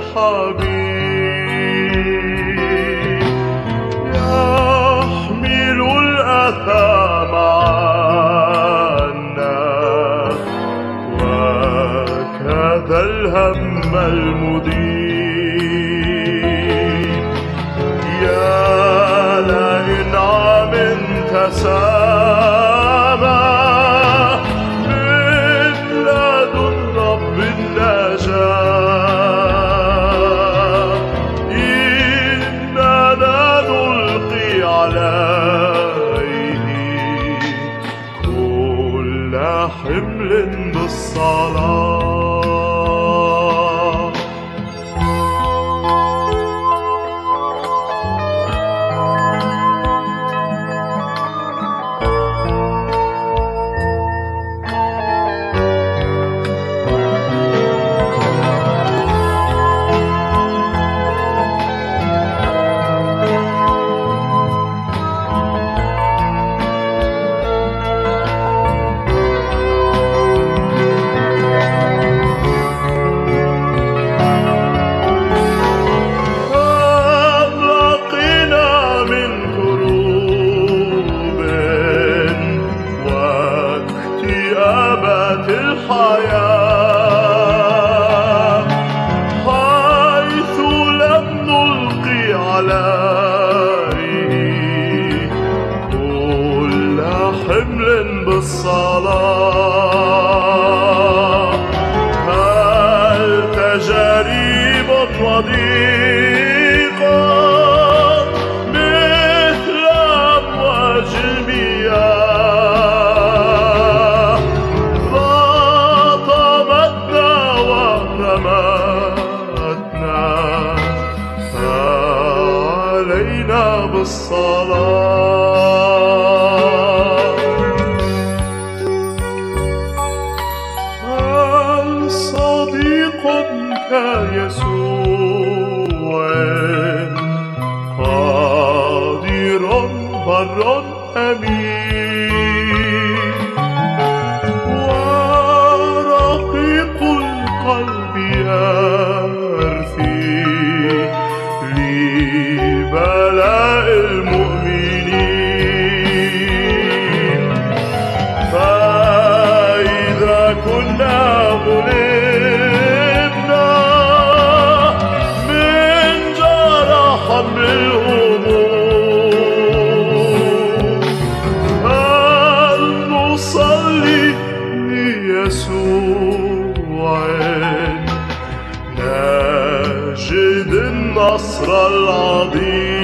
الحبيب يحمل الآثام عنا وكذا الهم المديم. يا لإنعام تسامى من لدن رب النجاة، إننا نلقي عليه كل حمل بالصلاة. الحياة حيث لم نلقي عليه كل حمل بالصلاة. هل تجارب وضيقات مثل أمواج المياه فعلينا بالصلاة. هل صديق كيسوع قادر بر أمين ورقيق القلب يرثي لبلاء المؤمنين؟ فإذا كنا غلبنا من جرى حمل الهموم، هل نصلي ليسوع نجد النصر العظيم؟